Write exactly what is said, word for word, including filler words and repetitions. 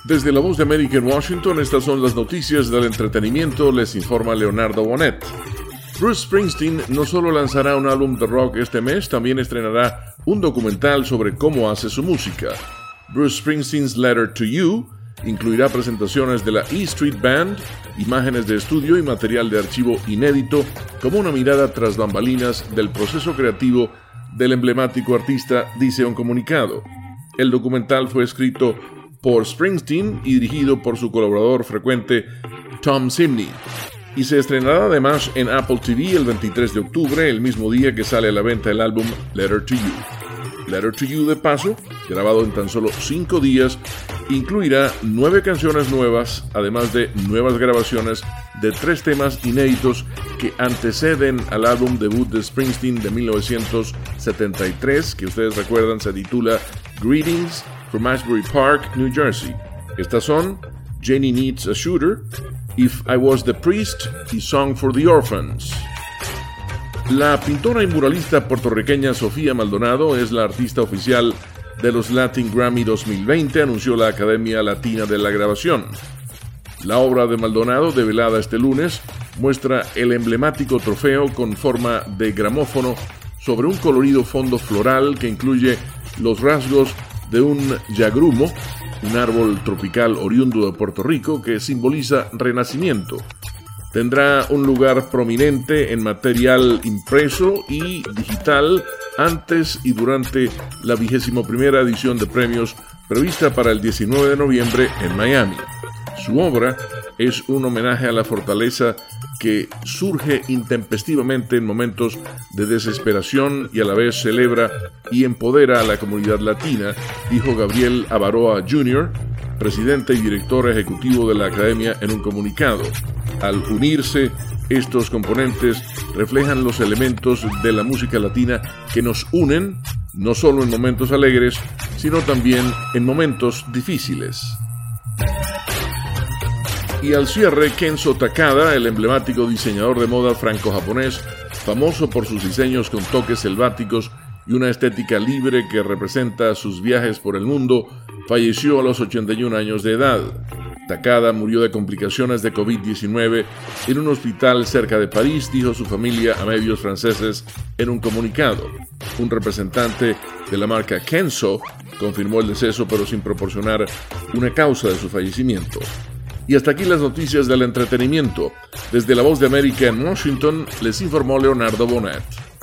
Desde la Voz de América en Washington, estas son las noticias del entretenimiento, les informa Leonardo Bonet. Bruce Springsteen no solo lanzará un álbum de rock este mes, también estrenará un documental sobre cómo hace su música. Bruce Springsteen's Letter to You incluirá presentaciones de la E Street Band, imágenes de estudio y material de archivo inédito, como una mirada tras bambalinas del proceso creativo del emblemático artista, dice un comunicado. El documental fue escrito por Springsteen y dirigido por su colaborador frecuente Tom Simney, y se estrenará además en Apple T V el veintitrés de octubre, el mismo día que sale a la venta el álbum Letter to You. Letter to You, de paso, grabado en tan solo cinco días, incluirá nueve canciones nuevas, además de nuevas grabaciones de tres temas inéditos que anteceden al álbum debut de Springsteen de mil novecientos setenta y tres, que ustedes recuerdan se titula Greetings from Asbury Park, New Jersey. Estas son Jenny Needs a Shooter, If I Was the Priest y Song for the Orphans. La pintora y muralista puertorriqueña Sofía Maldonado es la artista oficial de los Latin Grammy dos mil veinte, anunció la Academia Latina de la Grabación. La obra de Maldonado, develada este lunes, muestra el emblemático trofeo con forma de gramófono sobre un colorido fondo floral que incluye los rasgos de un yagrumo, un árbol tropical oriundo de Puerto Rico que simboliza renacimiento. Tendrá un lugar prominente en material impreso y digital antes y durante la vigésimo primera edición de premios prevista para el diecinueve de noviembre en Miami. Su obra es un homenaje a la fortaleza que surge intempestivamente en momentos de desesperación y a la vez celebra y empodera a la comunidad latina, dijo Gabriel Avaroa junior, presidente y director ejecutivo de la Academia, en un comunicado. Al unirse, estos componentes reflejan los elementos de la música latina que nos unen, no solo en momentos alegres, sino también en momentos difíciles. Y al cierre, Kenzo Takada, el emblemático diseñador de moda franco-japonés, famoso por sus diseños con toques selváticos y una estética libre que representa sus viajes por el mundo, falleció a los ochenta y un años de edad. Takada murió de complicaciones de covid diecinueve en un hospital cerca de París, dijo su familia a medios franceses en un comunicado. Un representante de la marca Kenzo confirmó el deceso, pero sin proporcionar una causa de su fallecimiento. Y hasta aquí las noticias del entretenimiento. Desde la Voz de América en Washington, les informó Leonardo Bonet.